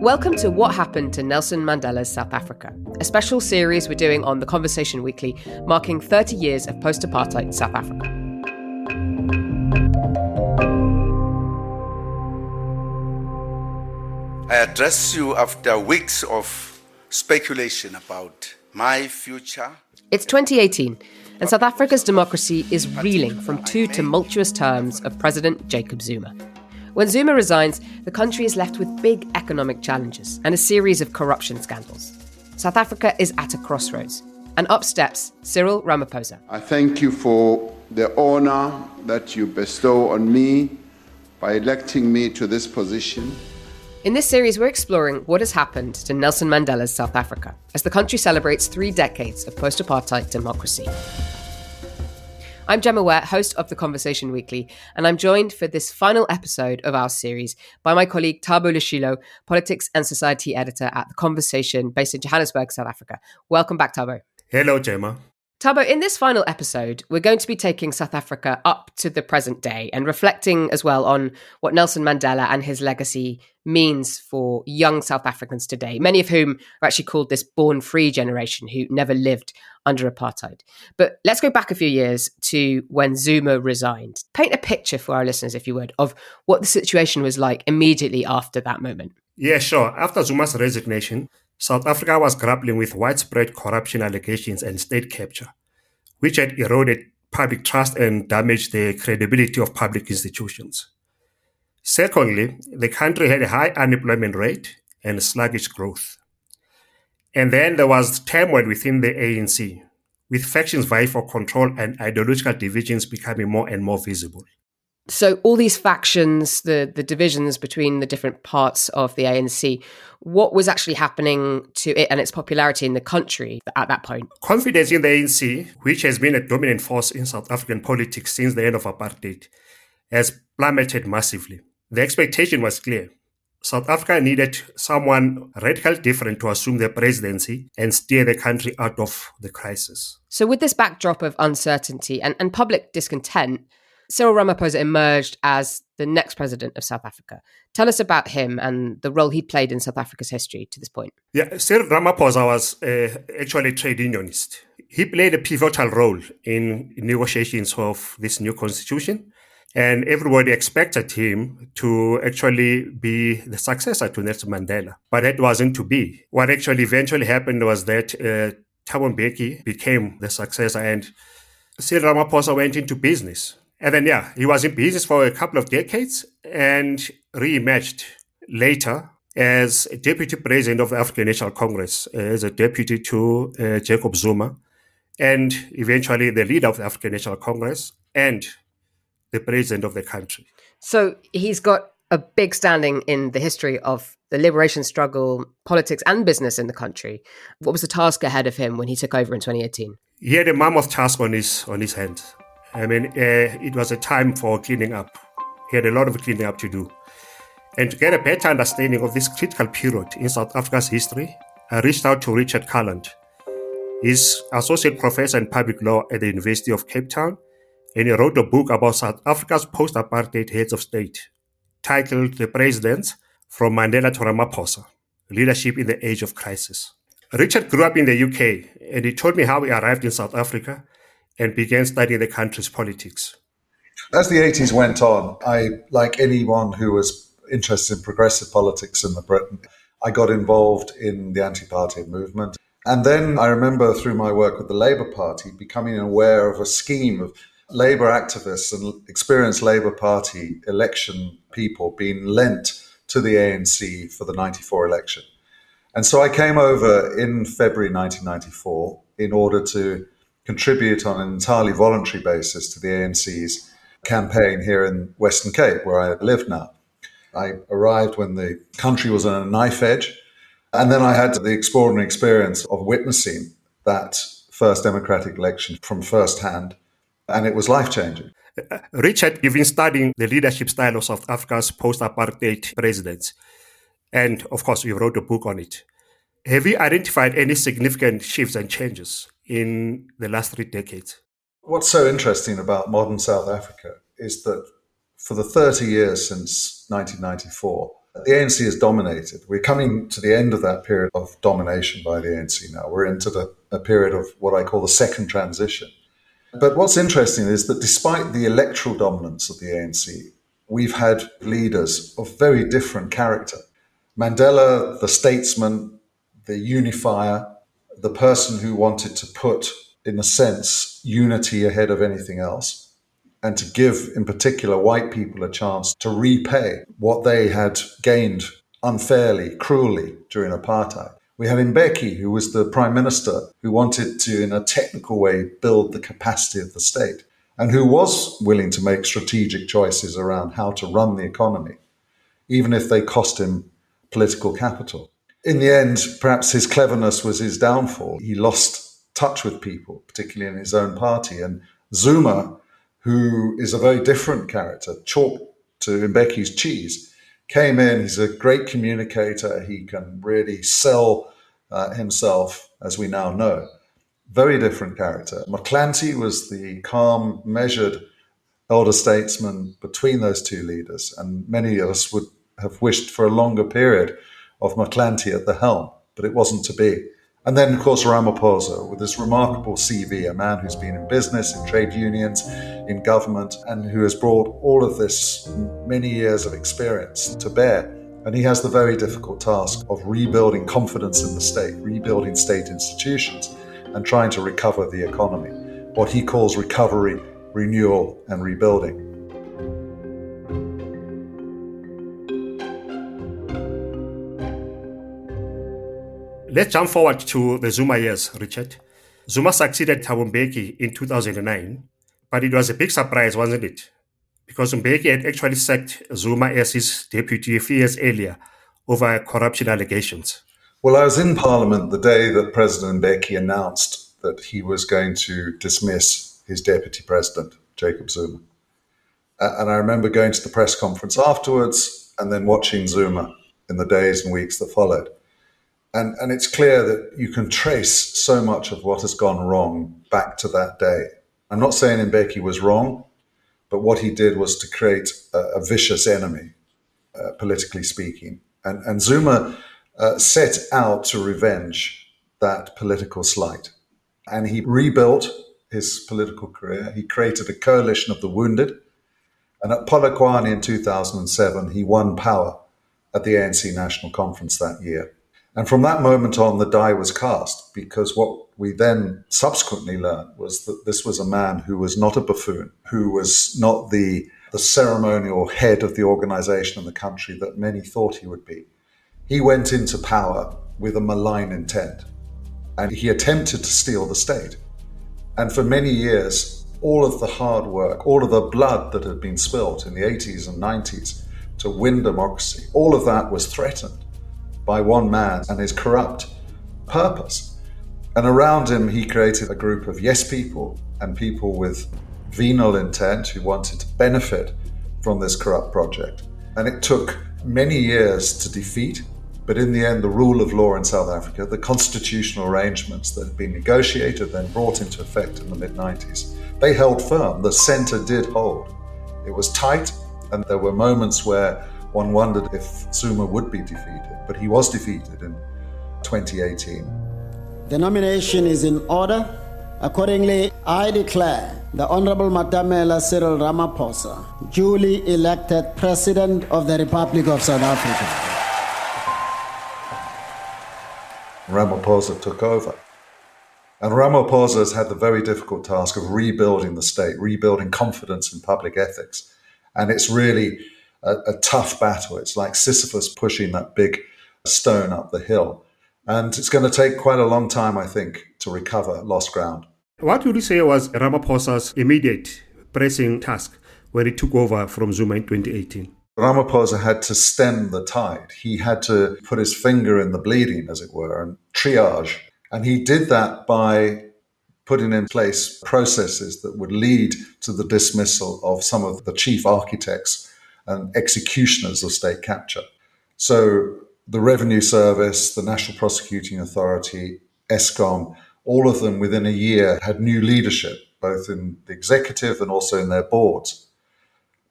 Welcome to What Happened to Nelson Mandela's South Africa, a special series we're doing on The Conversation Weekly, marking 30 years of post-apartheid South Africa. I address you after weeks of speculation about my future. It's 2018, and South Africa's democracy is reeling from two tumultuous terms of President Jacob Zuma. When Zuma resigns, the country is left with big economic challenges and a series of corruption scandals. South Africa is at a crossroads, and up steps Cyril Ramaphosa. I thank you for the honour that you bestow on me by electing me to this position. In this series, we're exploring what has happened to Nelson Mandela's South Africa as the country celebrates 3 decades of post-apartheid democracy. I'm Gemma Ware, host of The Conversation Weekly, and I'm joined for this final episode of our series by my colleague Thabo Leshilo, Politics and Society Editor at The Conversation, based in Johannesburg, South Africa. Welcome back, Thabo. Hello, Gemma. Thabo, in this final episode, we're going to be taking South Africa up to the present day and reflecting as well on what Nelson Mandela and his legacy means for young South Africans today, many of whom are actually called this born-free generation who never lived under apartheid. But let's go back a few years to when Zuma resigned. Paint a picture for our listeners, if you would, of what the situation was like immediately after that moment. Yeah, sure. After Zuma's resignation, South Africa was grappling with widespread corruption allegations and state capture, which had eroded public trust and damaged the credibility of public institutions. Secondly, the country had a high unemployment rate and sluggish growth. And then there was turmoil within the ANC, with factions vying for control and ideological divisions becoming more and more visible. So all these factions, the divisions between the different parts of the ANC, what was actually happening to it and its popularity in the country at that point? Confidence in the ANC, which has been a dominant force in South African politics since the end of apartheid, has plummeted massively. The expectation was clear. South Africa needed someone radically different to assume the presidency and steer the country out of the crisis. So with this backdrop of uncertainty and public discontent, Cyril Ramaphosa emerged as the next president of South Africa. Tell us about him and the role he played in South Africa's history to this point. Yeah, Cyril Ramaphosa was actually a trade unionist. He played a pivotal role in negotiations of this new constitution, and everybody expected him to actually be the successor to Nelson Mandela. But that wasn't to be. What actually eventually happened was that Thabo Mbeki became the successor, and Cyril Ramaphosa went into business. And then, he was in business for a couple of decades and re-emerged later as deputy president of the African National Congress, as a deputy to Jacob Zuma, and eventually the leader of the African National Congress and the president of the country. So he's got a big standing in the history of the liberation struggle, politics and business in the country. What was the task ahead of him when he took over in 2018? He had a mammoth task on his hands. I mean, it was a time for cleaning up. He had a lot of cleaning up to do. And to get a better understanding of this critical period in South Africa's history, I reached out to Richard Calland. He's associate professor in public law at the University of Cape Town, and he wrote a book about South Africa's post-apartheid heads of state, titled The Presidents From Mandela to Ramaphosa, Leadership in the Age of Crisis. Richard grew up in the UK, and he told me how he arrived in South Africa and began studying the country's politics. As the 80s went on, I, like anyone who was interested in progressive politics in Britain, I got involved in the anti-apartheid movement. And then I remember through my work with the Labour Party becoming aware of a scheme of Labour activists and experienced Labour Party election people being lent to the ANC for the 94 election. And so I came over in February 1994 in order to contribute on an entirely voluntary basis to the ANC's campaign here in Western Cape, where I live now. I arrived when the country was on a knife edge, and then I had the extraordinary experience of witnessing that first democratic election from first hand, and it was life-changing. Richard, you've been studying the leadership style of South Africa's post-apartheid presidents, and of course, you wrote a book on it. Have you identified any significant shifts and changes in the last 3 decades? What's so interesting about modern South Africa is that for the 30 years since 1994, The ANC is dominated. We're coming to the end of that period of domination by the ANC now. We're into a period of what I call the second transition. But what's interesting is that despite the electoral dominance of the ANC, we've had leaders of very different character. Mandela, the statesman, the unifier, the person who wanted to put, in a sense, unity ahead of anything else, and to give, in particular, white people a chance to repay what they had gained unfairly, cruelly during apartheid. We had Mbeki, who was the prime minister, who wanted to, in a technical way, build the capacity of the state, and who was willing to make strategic choices around how to run the economy, even if they cost him political capital. In the end, perhaps his cleverness was his downfall. He lost touch with people, particularly in his own party. And Zuma, who is a very different character, chalk to Mbeki's cheese, came in. He's a great communicator. He can really sell himself, as we now know. Very different character. Motlanthe was the calm, measured elder statesman between those two leaders, and many of us would have wished for a longer period of Motlanthe at the helm, but it wasn't to be. And then, of course, Ramaphosa, with this remarkable CV, a man who's been in business, in trade unions, in government, and who has brought all of this many years of experience to bear. And he has the very difficult task of rebuilding confidence in the state, rebuilding state institutions, and trying to recover the economy, what he calls recovery, renewal, and rebuilding. Let's jump forward to the Zuma years, Richard. Zuma succeeded Thabo Mbeki in 2009, but it was a big surprise, wasn't it? Because Mbeki had actually sacked Zuma as his deputy a few years earlier over corruption allegations. Well, I was in Parliament the day that President Mbeki announced that he was going to dismiss his deputy president, Jacob Zuma. And I remember going to the press conference afterwards and then watching Zuma in the days and weeks that followed. And it's clear that you can trace so much of what has gone wrong back to that day. I'm not saying Mbeki was wrong, but what he did was to create a vicious enemy, politically speaking. And Zuma set out to revenge that political slight. And he rebuilt his political career. He created a coalition of the wounded. And at Polokwane in 2007, he won power at the ANC National Conference that year. And from that moment on, the die was cast, because what we then subsequently learned was that this was a man who was not a buffoon, who was not the ceremonial head of the organization in the country that many thought he would be. He went into power with a malign intent, and he attempted to steal the state. And for many years, all of the hard work, all of the blood that had been spilt in the 80s and 90s to win democracy, all of that was threatened by one man and his corrupt purpose. And around him, he created a group of yes people and people with venal intent who wanted to benefit from this corrupt project. And it took many years to defeat, but in the end, the rule of law in South Africa, the constitutional arrangements that had been negotiated, then brought into effect in the mid-90s, they held firm. The centre did hold. It was tight, and there were moments where one wondered if Zuma would be defeated, but he was defeated in 2018. The nomination is in order. Accordingly, I declare the Honorable Matamela Cyril Ramaphosa duly elected President of the Republic of South Africa. Ramaphosa took over. And Ramaphosa has had the very difficult task of rebuilding the state, rebuilding confidence in public ethics. And it's really a tough battle. It's like Sisyphus pushing that big stone up the hill. And it's going to take quite a long time, I think, to recover lost ground. What would you say was Ramaphosa's immediate pressing task when he took over from Zuma in 2018? Ramaphosa had to stem the tide. He had to put his finger in the bleeding, as it were, and triage. And he did that by putting in place processes that would lead to the dismissal of some of the chief architects and executioners of state capture. So the Revenue Service, the National Prosecuting Authority, Eskom, all of them within a year had new leadership, both in the executive and also in their boards.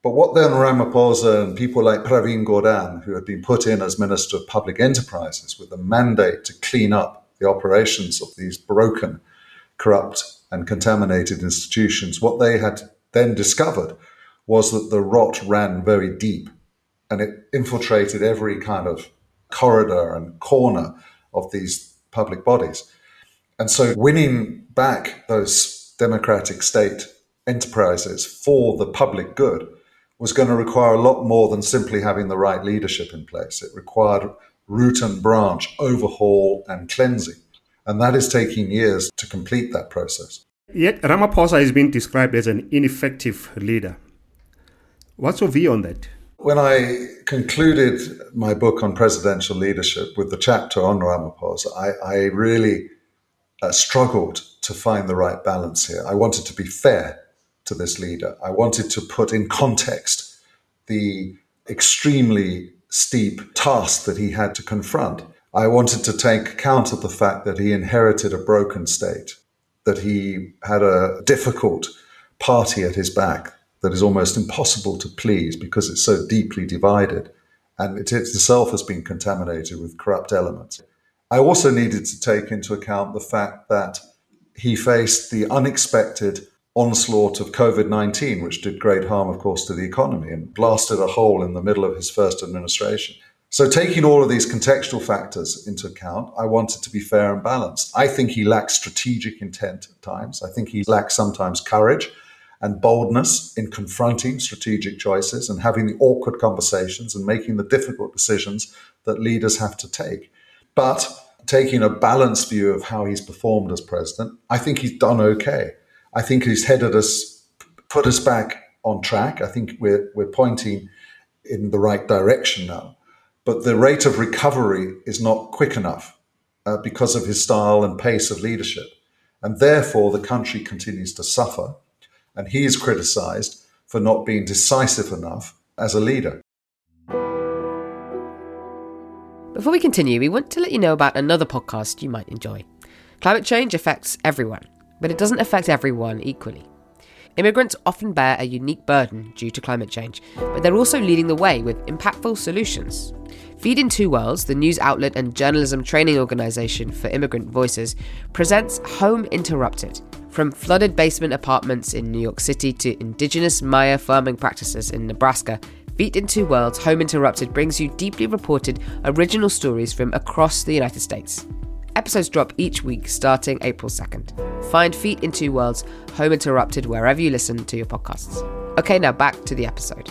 But what then Ramaphosa and people like Pravin Gordhan, who had been put in as Minister of Public Enterprises with a mandate to clean up the operations of these broken, corrupt and contaminated institutions, what they had then discovered was that the rot ran very deep and it infiltrated every kind of corridor and corner of these public bodies. And so winning back those democratic state enterprises for the public good was going to require a lot more than simply having the right leadership in place. It required root and branch overhaul and cleansing. And that is taking years to complete that process. Yet Ramaphosa has been described as an ineffective leader. What's your view on that? When I concluded my book on presidential leadership with the chapter on Ramaphosa, I really struggled to find the right balance here. I wanted to be fair to this leader. I wanted to put in context the extremely steep task that he had to confront. I wanted to take account of the fact that he inherited a broken state, that he had a difficult party at his back that is almost impossible to please because it's so deeply divided, and it itself has been contaminated with corrupt elements. I also needed to take into account the fact that he faced the unexpected onslaught of COVID-19, which did great harm, of course, to the economy and blasted a hole in the middle of his first administration. So taking all of these contextual factors into account, I wanted to be fair and balanced. I think he lacks strategic intent at times. I think he lacks sometimes courage and boldness in confronting strategic choices and having the awkward conversations and making the difficult decisions that leaders have to take. But taking a balanced view of how he's performed as president, I think he's done okay. I think he's put us back on track. I think we're pointing in the right direction now. But the rate of recovery is not quick enough because of his style and pace of leadership. And therefore, the country continues to suffer. And he is criticized for not being decisive enough as a leader. Before we continue, we want to let you know about another podcast you might enjoy. Climate change affects everyone, but it doesn't affect everyone equally. Immigrants often bear a unique burden due to climate change, but they're also leading the way with impactful solutions. Feed in Two Worlds, the news outlet and journalism training organisation for immigrant voices, presents Home Interrupted. From flooded basement apartments in New York City to indigenous Maya farming practices in Nebraska, Feet in Two Worlds Home Interrupted brings you deeply reported original stories from across the United States. Episodes drop each week starting April 2nd. Find Feet in Two Worlds Home Interrupted wherever you listen to your podcasts. Okay, now back to the episode.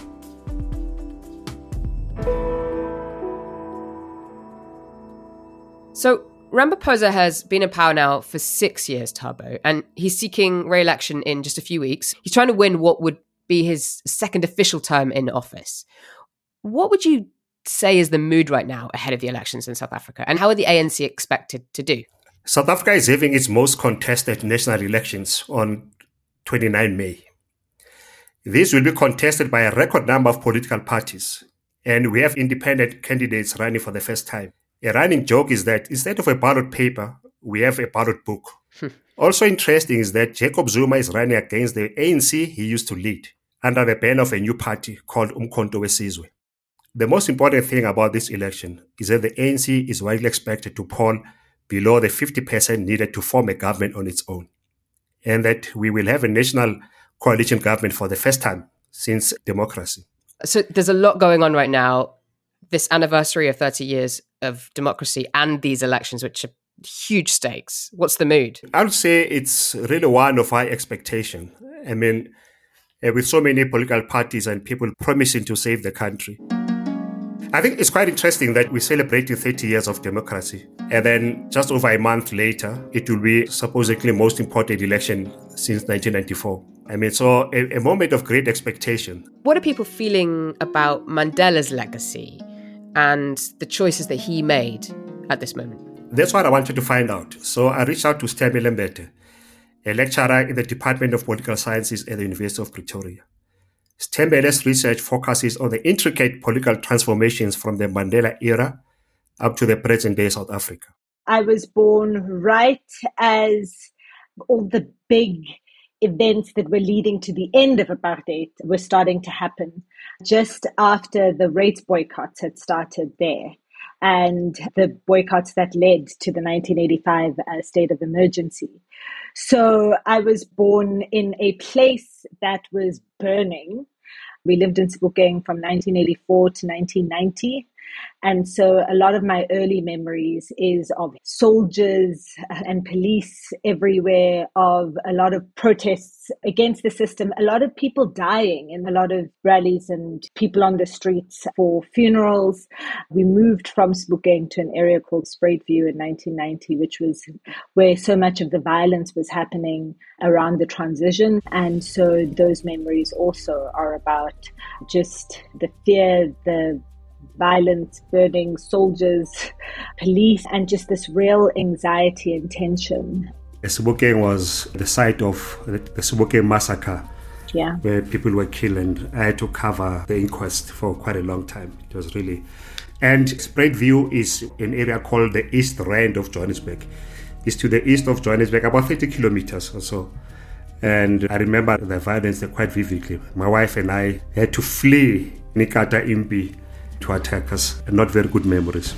So, Ramaphosa has been in power now for 6 years, Thabo, and he's seeking re-election in just a few weeks. He's trying to win what would be his second official term in office. What would you say is the mood right now ahead of the elections in South Africa, and how are the ANC expected to do? South Africa is having its most contested national elections on 29 May. These will be contested by a record number of political parties, and we have independent candidates running for the first time. A running joke is that instead of a ballot paper, we have a ballot book. Also interesting is that Jacob Zuma is running against the ANC he used to lead under the banner of a new party called Umkhonto weSizwe. The most important thing about this election is that the ANC is widely expected to poll below the 50% needed to form a government on its own, and that we will have a national coalition government for the first time since democracy. So there's a lot going on right now. This anniversary of 30 years of democracy and these elections, which are huge stakes. What's the mood? I would say it's really one of high expectation. I mean, with so many political parties and people promising to save the country. I think it's quite interesting that we're celebrating 30 years of democracy. And then just over a month later, it will be supposedly the most important election since 1994. I mean, so a moment of great expectation. What are people feeling about Mandela's legacy and the choices that he made at this moment? That's what I wanted to find out. So I reached out to Stemi Lembete, a lecturer in the Department of Political Sciences at the University of Pretoria. Stembele's research focuses on the intricate political transformations from the Mandela era up to the present-day South Africa. I was born right as all the big events that were leading to the end of apartheid were starting to happen just after the rates boycotts had started there, and the boycotts that led to the 1985 state of emergency. So I was born in a place that was burning. We lived in Sebokeng from 1984 to 1990. And so a lot of my early memories is of soldiers and police everywhere, of a lot of protests against the system, a lot of people dying in a lot of rallies and people on the streets for funerals. We moved from Sebokeng to an area called Spruitview in 1990, which was where so much of the violence was happening around the transition. And so those memories also are about just the fear, the violence, burning, soldiers, police, and just this real anxiety and tension. Sebokeng was the site of the Sebokeng massacre, where people were killed, and I had to cover the inquest for quite a long time. It was really... And Spruitview is an area called the East Rand of Johannesburg. It's to the east of Johannesburg, about 30 kilometers or so. And I remember the violence there quite vividly. My wife and I had to flee Nikata Impi to attack us, and not very good memories.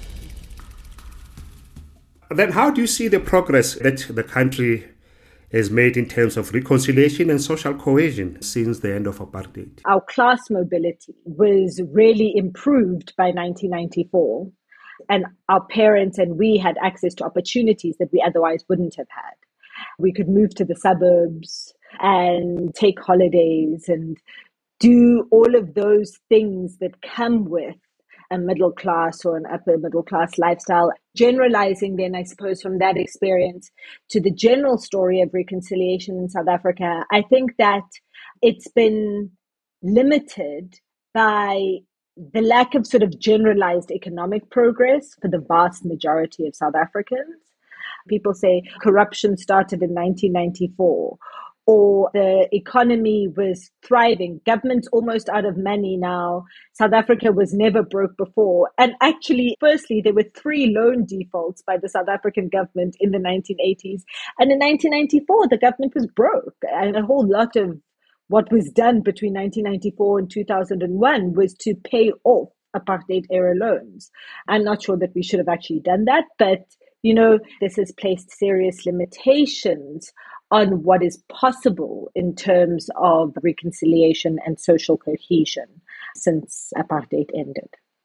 Then how do you see the progress that the country has made in terms of reconciliation and social cohesion since the end of apartheid? Our class mobility was really improved by 1994, and our parents and we had access to opportunities that we otherwise wouldn't have had. We could move to the suburbs and take holidays and do all of those things that come with a middle class or an upper middle class lifestyle. Generalizing then, I suppose, from that experience to the general story of reconciliation in South Africa, I think that it's been limited by the lack of sort of generalized economic progress for the vast majority of South Africans. People say corruption started in 1994. Or the economy was thriving. Government's almost out of money now. South Africa was never broke before. And actually, firstly, there were 3 loan defaults by the South African government in the 1980s. And in 1994, the government was broke. And a whole lot of what was done between 1994 and 2001 was to pay off apartheid-era loans. I'm not sure that we should have actually done that, but, you know, this has placed serious limitations on what is possible in terms of reconciliation and social cohesion since apartheid ended.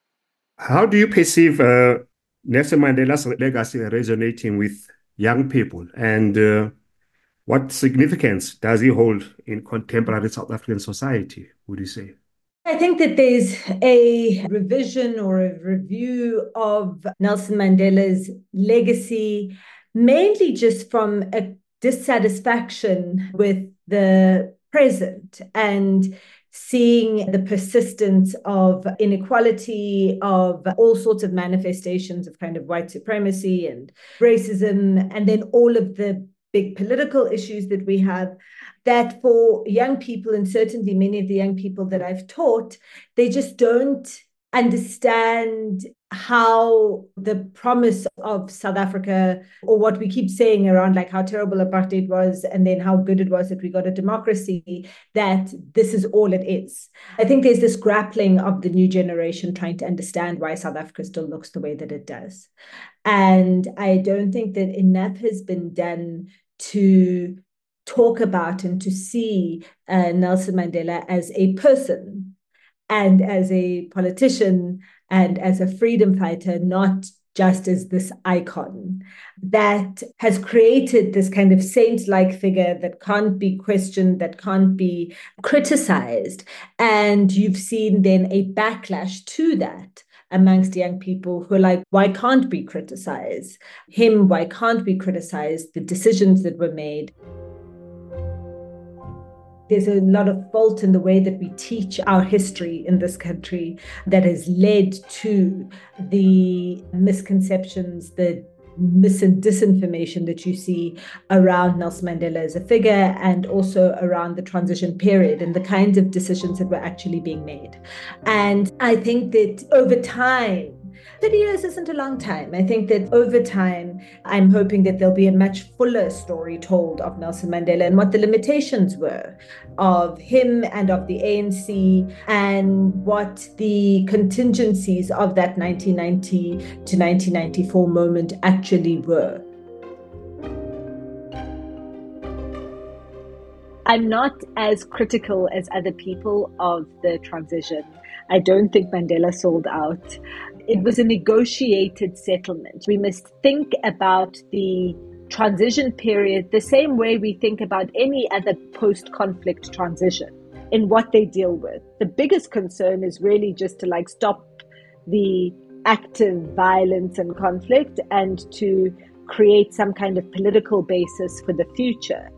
How do you perceive Nelson Mandela's legacy resonating with young people, and what significance does he hold in contemporary South African society, would you say? I think that there's a revision or a review of Nelson Mandela's legacy, mainly just from a dissatisfaction with the present and seeing the persistence of inequality, of all sorts of manifestations of kind of white supremacy and racism, and then all of the big political issues that we have, that for young people, and certainly many of the young people that I've taught, they just don't understand how the promise of South Africa, or what we keep saying around like how terrible apartheid was and then how good it was that we got a democracy, that this is all it is. I think there's this grappling of the new generation trying to understand why South Africa still looks the way that it does. And I don't think that enough has been done to talk about and to see Nelson Mandela as a person and as a politician and as a freedom fighter, not just as this icon that has created this kind of saint-like figure that can't be questioned, that can't be criticized. And you've seen then a backlash to that amongst young people who are like, why can't we criticize him? Why can't we criticize the decisions that were made? There's a lot of fault in the way that we teach our history in this country that has led to the misconceptions, the mis and disinformation that you see around Nelson Mandela as a figure, and also around the transition period and the kinds of decisions that were actually being made. And I think that over time, 30 years isn't a long time. I think that over time, I'm hoping that there'll be a much fuller story told of Nelson Mandela and what the limitations were of him and of the ANC, and what the contingencies of that 1990 to 1994 moment actually were. I'm not as critical as other people of the transition. I don't think Mandela sold out. It was a negotiated settlement. We must think about the transition period the same way we think about any other post-conflict transition in what they deal with. The biggest concern is really just to stop the active violence and conflict and to create some kind of political basis for the future.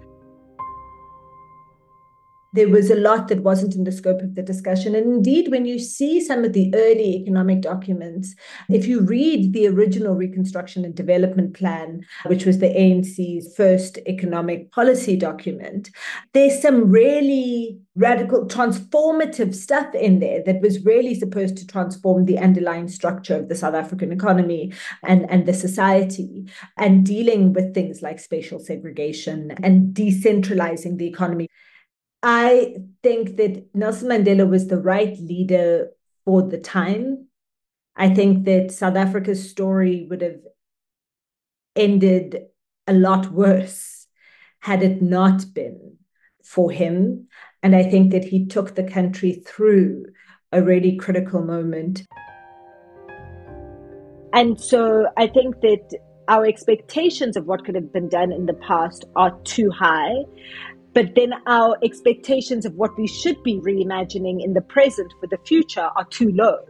There was a lot that wasn't in the scope of the discussion. And indeed, when you see some of the early economic documents, if you read the original Reconstruction and Development Plan, which was the ANC's first economic policy document, there's some really radical, transformative stuff in there that was really supposed to transform the underlying structure of the South African economy and the society, and dealing with things like spatial segregation and decentralizing the economy. I think that Nelson Mandela was the right leader for the time. I think that South Africa's story would have ended a lot worse had it not been for him. And I think that he took the country through a really critical moment. And so I think that our expectations of what could have been done in the past are too high. But then our expectations of what we should be reimagining in the present for the future are too low.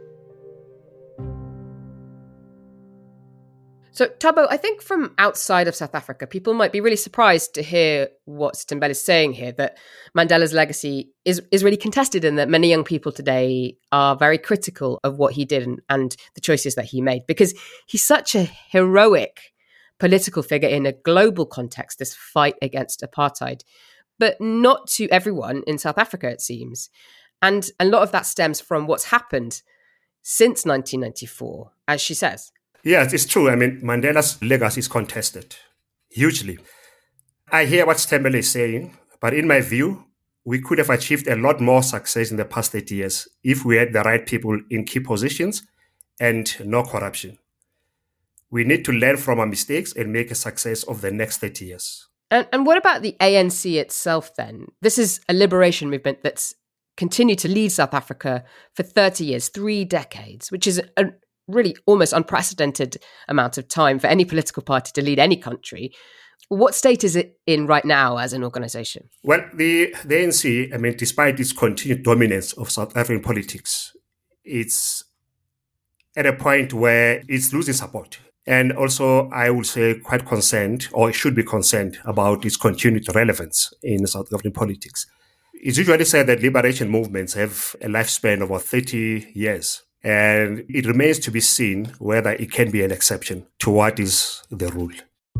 So, Thabo, I think from outside of South Africa, people might be really surprised to hear what Sithembile is saying here, that Mandela's legacy is really contested, and that many young people today are very critical of what he did and the choices that he made, because he's such a heroic political figure in a global context, this fight against apartheid. But not to everyone in South Africa, it seems. And a lot of that stems from what's happened since 1994, as she says. Yes, it's true. I mean, Mandela's legacy is contested, hugely. I hear what Sithembile is saying, but in my view, we could have achieved a lot more success in the past 30 years if we had the right people in key positions and no corruption. We need to learn from our mistakes and make a success of the next 30 years. And what about the ANC itself then? This is a liberation movement that's continued to lead South Africa for 30 years, 3 decades, which is a really almost unprecedented amount of time for any political party to lead any country. What state is it in right now as an organization? Well, the ANC, I mean, despite its continued dominance of South African politics, it's at a point where it's losing support. And also, I would say quite concerned, or should be concerned, about its continued relevance in South African politics. It's usually said that liberation movements have a lifespan of about 30 years. And it remains to be seen whether it can be an exception to what is the rule.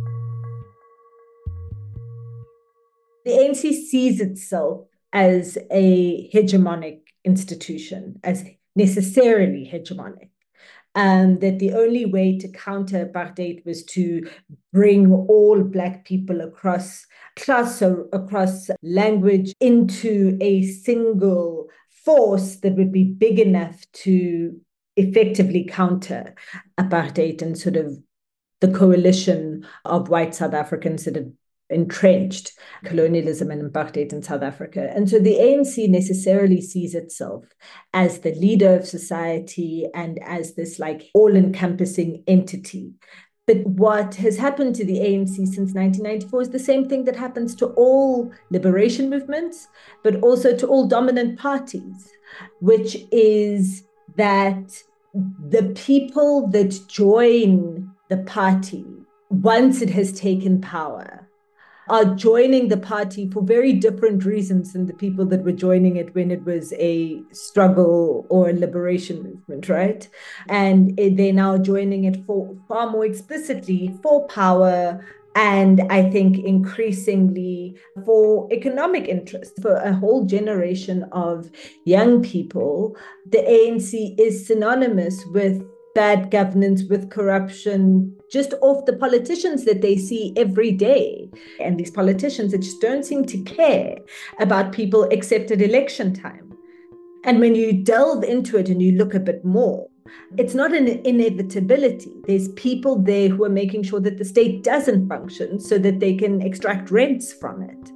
The ANC sees itself as a hegemonic institution, as necessarily hegemonic. That the only way to counter apartheid was to bring all Black people across class or across language into a single force that would be big enough to effectively counter apartheid and sort of the coalition of white South Africans that have entrenched colonialism and apartheid in South Africa. And so the ANC necessarily sees itself as the leader of society and as this all-encompassing entity. But what has happened to the ANC since 1994 is the same thing that happens to all liberation movements, but also to all dominant parties, which is that the people that join the party once it has taken power are joining the party for very different reasons than the people that were joining it when it was a struggle or a liberation movement, right? And they're now joining it for far more explicitly for power, and I think increasingly for economic interest. For a whole generation of young people, the ANC is synonymous with bad governance, with corruption, just off the politicians that they see every day. And these politicians that just don't seem to care about people except at election time. And when you delve into it and you look a bit more, it's not an inevitability. There's people there who are making sure that the state doesn't function so that they can extract rents from it.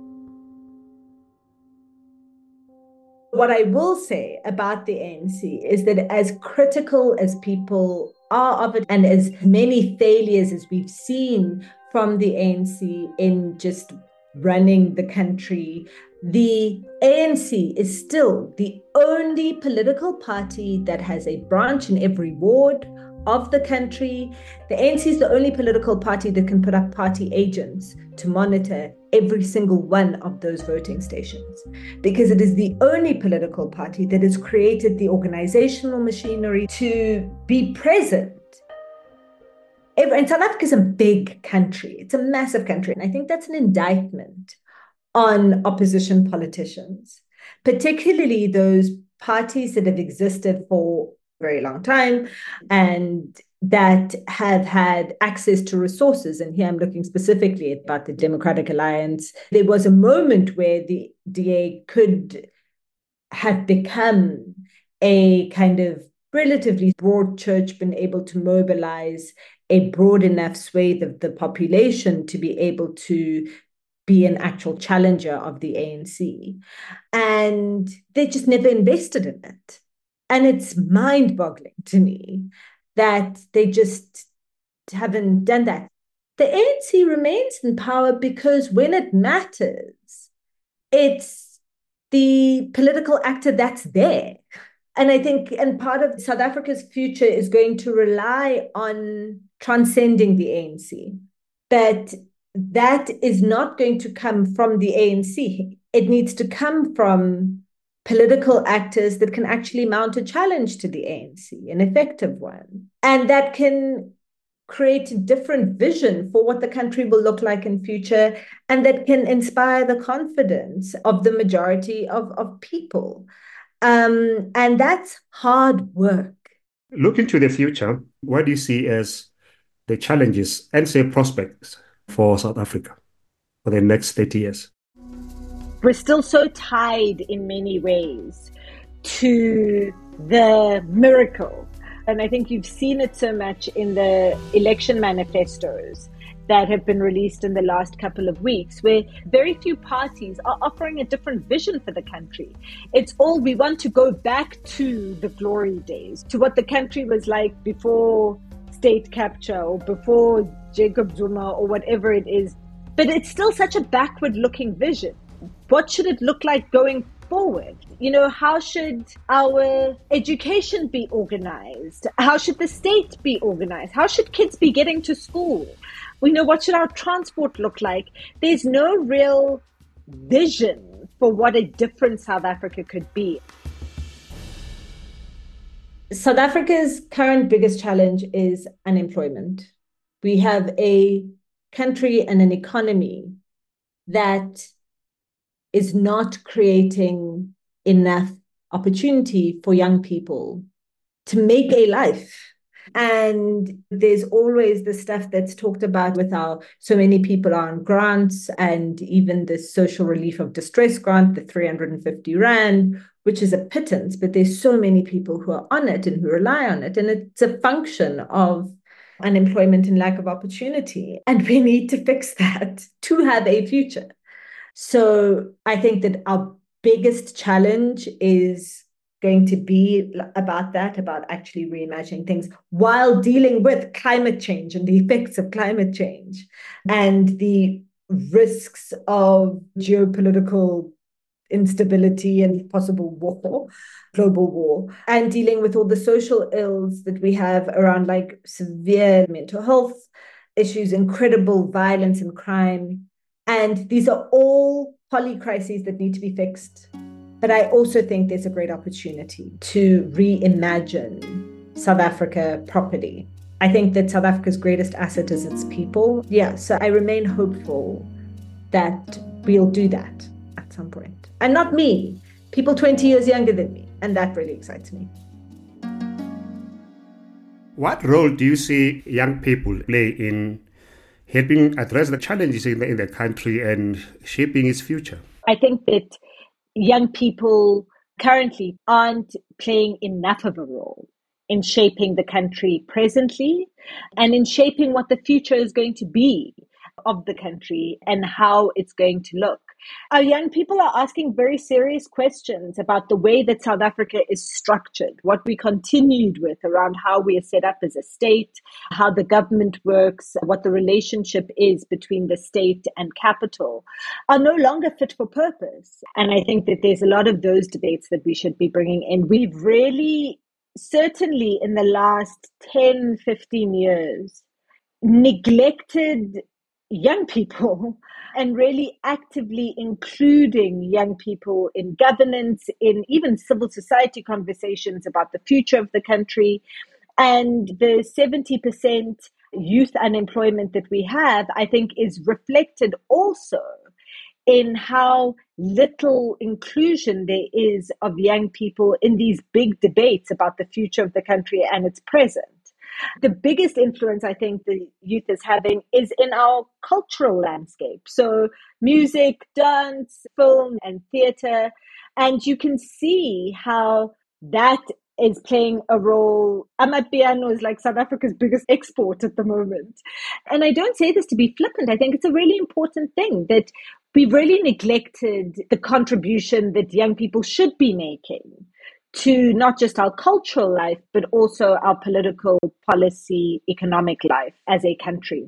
What I will say about the ANC is that as critical as people are of it, and as many failures as we've seen from the ANC in just running the country, the ANC is still the only political party that has a branch in every ward of the country. The ANC is the only political party that can put up party agents to monitor every single one of those voting stations, because it is the only political party that has created the organizational machinery to be present. And South Africa is a big country. It's a massive country. And I think that's an indictment on opposition politicians, particularly those parties that have existed for a very long time and that have had access to resources. And here I'm looking specifically about the Democratic Alliance. There was a moment where the DA could have become a kind of relatively broad church, been able to mobilize a broad enough swathe of the population to be able to be an actual challenger of the ANC. And they just never invested in it. And it's mind-boggling to me that they just haven't done that. The ANC remains in power because when it matters, it's the political actor that's there. And I think, and part of South Africa's future is going to rely on transcending the ANC. But that is not going to come from the ANC. It needs to come from political actors that can actually mount a challenge to the ANC, an effective one, and that can create a different vision for what the country will look like in future, and that can inspire the confidence of the majority of people. And that's hard work. Looking to the future, what do you see as the challenges and say prospects for South Africa for the next 30 years? We're still so tied in many ways to the miracle. And I think you've seen it so much in the election manifestos that have been released in the last couple of weeks, where very few parties are offering a different vision for the country. It's all, we want to go back to the glory days, to what the country was like before state capture or before Jacob Zuma or whatever it is. But it's still such a backward-looking vision. What should it look like going forward? You know, how should our education be organized? How should the state be organized? How should kids be getting to school? You know, what should our transport look like? There's no real vision for what a different South Africa could be. South Africa's current biggest challenge is unemployment. We have a country and an economy that is not creating enough opportunity for young people to make a life. And there's always the stuff that's talked about with how so many people are on grants, and even the social relief of distress grant, the 350 Rand, which is a pittance, but there's so many people who are on it and who rely on it. And it's a function of unemployment and lack of opportunity. And we need to fix that to have a future. So I think that our biggest challenge is going to be about that, about actually reimagining things while dealing with climate change and the effects of climate change and the risks of geopolitical instability and possible war, global war, and dealing with all the social ills that we have around, like severe mental health issues, incredible violence and crime. And these are all polycrises that need to be fixed. But I also think there's a great opportunity to reimagine South Africa properly. I think that South Africa's greatest asset is its people. Yeah, so I remain hopeful that we'll do that at some point. And not me, people 20 years younger than me. And that really excites me. What role do you see young people play in helping address the challenges in the country and shaping its future? I think that young people currently aren't playing enough of a role in shaping the country presently and in shaping what the future is going to be of the country and how it's going to look. Our young people are asking very serious questions about the way that South Africa is structured, what we continued with around how we are set up as a state, how the government works, what the relationship is between the state and capital, are no longer fit for purpose. And I think that there's a lot of those debates that we should be bringing in. We've really, certainly in the last 10, 15 years, neglected young people and really actively including young people in governance, in even civil society conversations about the future of the country. And the 70% youth unemployment that we have, I think, is reflected also in how little inclusion there is of young people in these big debates about the future of the country and its present. The biggest influence I think the youth is having is in our cultural landscape. So music, dance, film, and theatre. And you can see how that is playing a role. Amapiano is like South Africa's biggest export at the moment. And I don't say this to be flippant. I think it's a really important thing that we've really neglected the contribution that young people should be making to not just our cultural life, but also our political, policy, economic life as a country.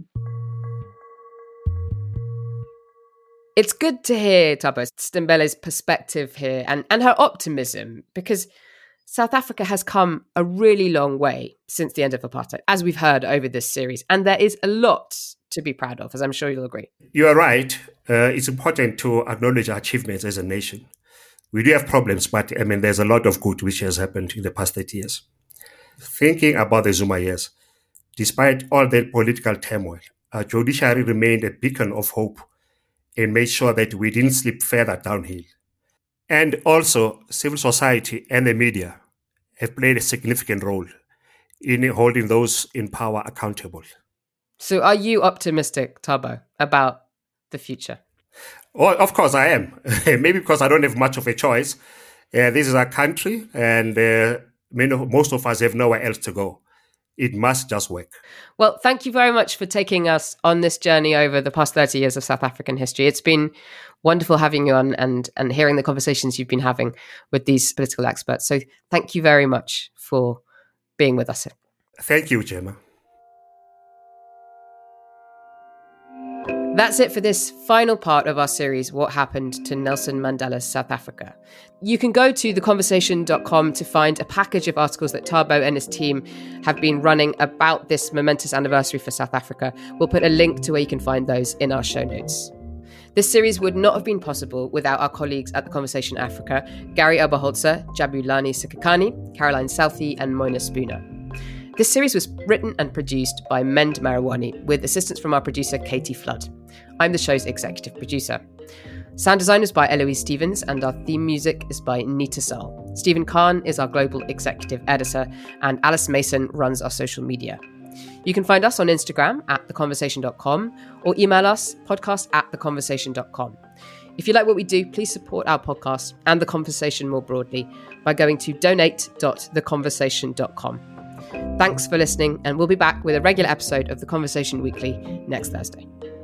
It's good to hear, Thabo, Stimbele's perspective here and her optimism, because South Africa has come a really long way since the end of apartheid, as we've heard over this series. And there is a lot to be proud of, as I'm sure you'll agree. You are right. It's important to acknowledge our achievements as a nation. We do have problems, but there's a lot of good which has happened in the past 30 years. Thinking about the Zuma years, despite all the political turmoil, our judiciary remained a beacon of hope and made sure that we didn't slip further downhill. And also, civil society and the media have played a significant role in holding those in power accountable. So are you optimistic, Thabo, about the future? Oh, of course I am. Maybe because I don't have much of a choice. This is our country, and most of us have nowhere else to go. It must just work. Well, thank you very much for taking us on this journey over the past 30 years of South African history. It's been wonderful having you on and hearing the conversations you've been having with these political experts. So thank you very much for being with us. Thank you, Gemma. That's it for this final part of our series, What Happened to Nelson Mandela's South Africa. You can go to theconversation.com to find a package of articles that Thabo and his team have been running about this momentous anniversary for South Africa. We'll put a link to where you can find those in our show notes. This series would not have been possible without our colleagues at The Conversation Africa, Gary Oberholzer, Jabulani Sikakani, Caroline Southey, and Mona Spooner. This series was written and produced by Mend Marawani, with assistance from our producer, Katie Flood. I'm the show's executive producer. Sound design is by Eloise Stevens, and our theme music is by Nita Sal. Stephen Kahn is our global executive editor, and Alice Mason runs our social media. You can find us on Instagram at theconversation.com or email us podcast@theconversation.com. If you like what we do, please support our podcast and The Conversation more broadly by going to donate.theconversation.com. Thanks for listening, and we'll be back with a regular episode of The Conversation Weekly next Thursday.